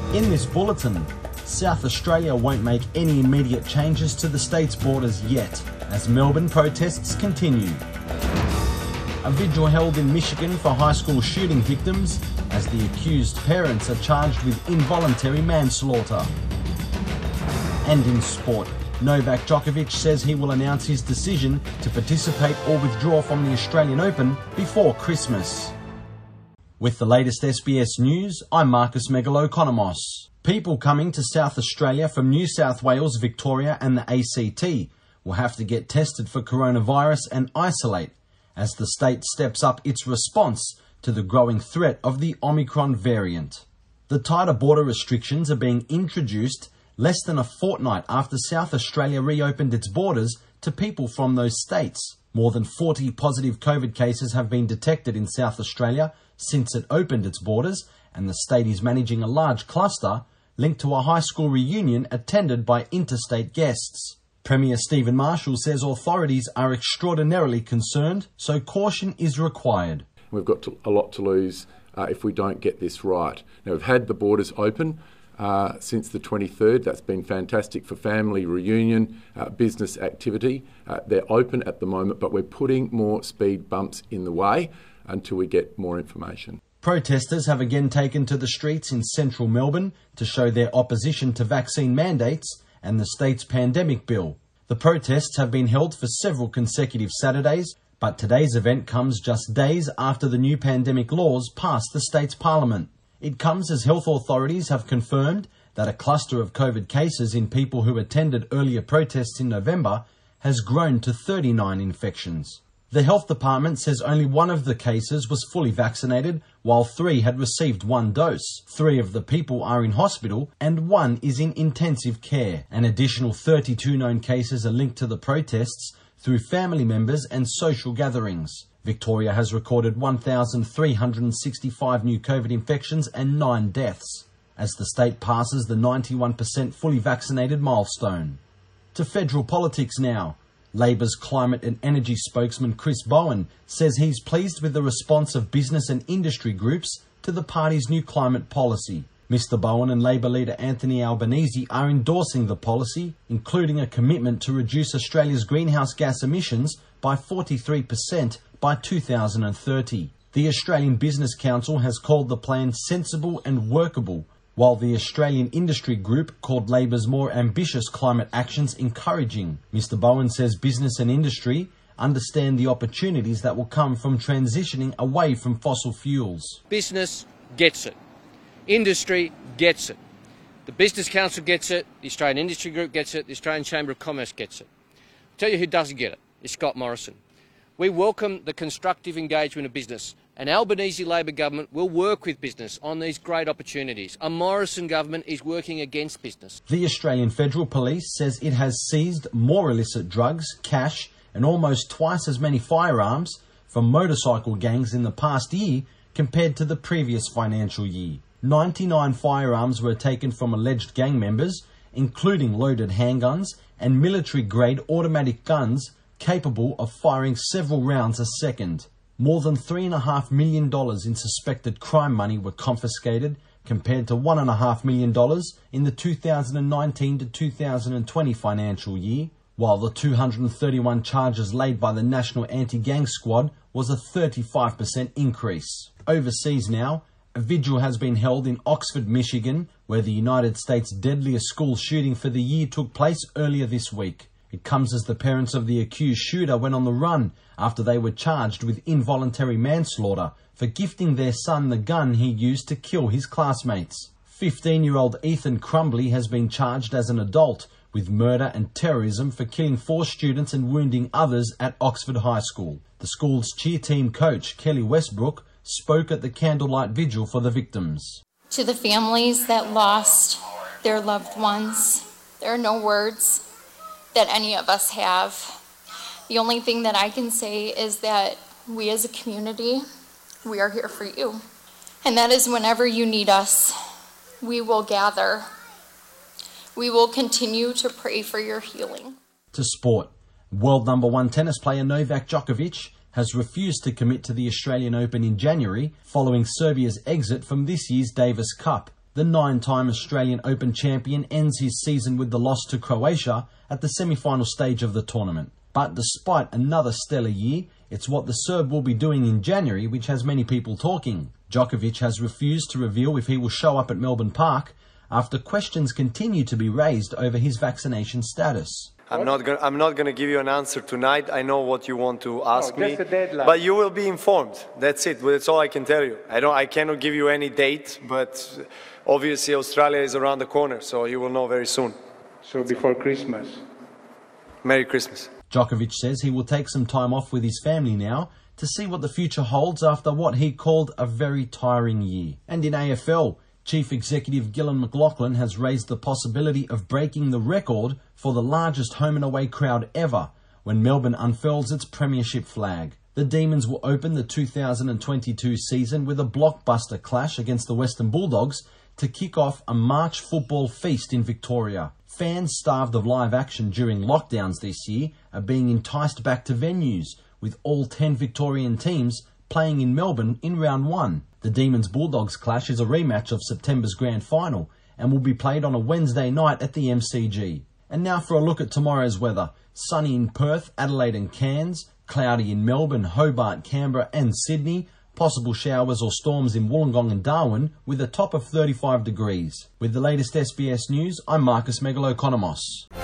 In this bulletin, South Australia won't make any immediate changes to the state's borders yet, as Melbourne protests continue. A vigil held in Michigan for high school shooting victims, as the accused parents are charged with involuntary manslaughter. And in sport, Novak Djokovic says he will announce his decision to participate or withdraw from the Australian Open before Christmas. With the latest SBS News, I'm Marcus Megalokonomos. People coming to South Australia from New South Wales, Victoria and the ACT will have to get tested for coronavirus and isolate as the state steps up its response to the growing threat of the Omicron variant. The tighter border restrictions are being introduced less than a fortnight after South Australia reopened its borders to people from those states. More than 40 positive COVID cases have been detected in South Australia since it opened its borders, and the state is managing a large cluster linked to a high school reunion attended by interstate guests. Premier Stephen Marshall says authorities are extraordinarily concerned, so caution is required. We've got a lot to lose if we don't get this right. Now, we've had the borders open since the 23rd. That's been fantastic for family reunion, business activity. They're open at the moment, but we're putting more speed bumps in the way until we get more information. Protesters have again taken to the streets in central Melbourne to show their opposition to vaccine mandates and the state's pandemic bill. The protests have been held for several consecutive Saturdays, but today's event comes just days after the new pandemic laws passed the state's parliament. It comes as health authorities have confirmed that a cluster of COVID cases in people who attended earlier protests in November has grown to 39 infections. The health department says only one of the cases was fully vaccinated, while 3 had received 1 dose. 3 of the people are in hospital and 1 is in intensive care. An additional 32 known cases are linked to the protests through family members and social gatherings. Victoria has recorded 1,365 new COVID infections and 9 deaths, as the state passes the 91% fully vaccinated milestone. To federal politics now. Labor's climate and energy spokesman Chris Bowen says he's pleased with the response of business and industry groups to the party's new climate policy. Mr. Bowen and Labor leader Anthony Albanese are endorsing the policy, including a commitment to reduce Australia's greenhouse gas emissions by 43% by 2030. The Australian Business Council has called the plan sensible and workable, while the Australian Industry Group called Labor's more ambitious climate actions encouraging. Mr. Bowen says business and industry understand the opportunities that will come from transitioning away from fossil fuels. Business gets it. Industry gets it. The Business Council gets it. The Australian Industry Group gets it. The Australian Chamber of Commerce gets it. I'll tell you who doesn't get it. It's Scott Morrison. We welcome the constructive engagement of business. An Albanese Labor government will work with business on these great opportunities. A Morrison government is working against business. The Australian Federal Police says it has seized more illicit drugs, cash and almost twice as many firearms from motorcycle gangs in the past year compared to the previous financial year. 99 firearms were taken from alleged gang members, including loaded handguns and military-grade automatic guns capable of firing several rounds a second. More than $3.5 million in suspected crime money were confiscated, compared to $1.5 million in the 2019 to 2020 financial year, while the 231 charges laid by the National Anti-Gang Squad was a 35% increase. Overseas now, a vigil has been held in Oxford, Michigan, where the United States' deadliest school shooting for the year took place earlier this week. It comes as the parents of the accused shooter went on the run after they were charged with involuntary manslaughter for gifting their son the gun he used to kill his classmates. 15-year-old Ethan Crumbly has been charged as an adult with murder and terrorism for killing 4 students and wounding others at Oxford High School. The school's cheer team coach, Kelly Westbrook, spoke at the candlelight vigil for the victims. To the families that lost their loved ones, there are no words that any of us have. The only thing that I can say is that we as a community, we are here for you. And that is whenever you need us, we will gather. We will continue to pray for your healing. To sport. World number 1 tennis player Novak Djokovic has refused to commit to the Australian Open in January following Serbia's exit from this year's Davis Cup. The 9-time Australian Open champion ends his season with the loss to Croatia at the semi-final stage of the tournament. But despite another stellar year, it's what the Serb will be doing in January which has many people talking. Djokovic has refused to reveal if he will show up at Melbourne Park after questions continue to be raised over his vaccination status. I'm not going to give you an answer tonight. I know what you want to ask me, but you will be informed. That's it. That's all I can tell you. I cannot give you any date, but obviously Australia is around the corner, so you will know very soon. So before Christmas. Merry Christmas. Djokovic says he will take some time off with his family now to see what the future holds after what he called a very tiring year. And in AFL, Chief Executive Gillon McLachlan has raised the possibility of breaking the record for the largest home and away crowd ever when Melbourne unfurls its premiership flag. The Demons will open the 2022 season with a blockbuster clash against the Western Bulldogs to kick off a March football feast in Victoria. Fans starved of live action during lockdowns this year are being enticed back to venues, with all 10 Victorian teams playing in Melbourne in round 1. The Demons-Bulldogs clash is a rematch of September's grand final and will be played on a Wednesday night at the MCG. And now for a look at tomorrow's weather. Sunny in Perth, Adelaide and Cairns, cloudy in Melbourne, Hobart, Canberra and Sydney, possible showers or storms in Wollongong and Darwin with a top of 35 degrees. With the latest SBS news, I'm Marcus Megalokonomos.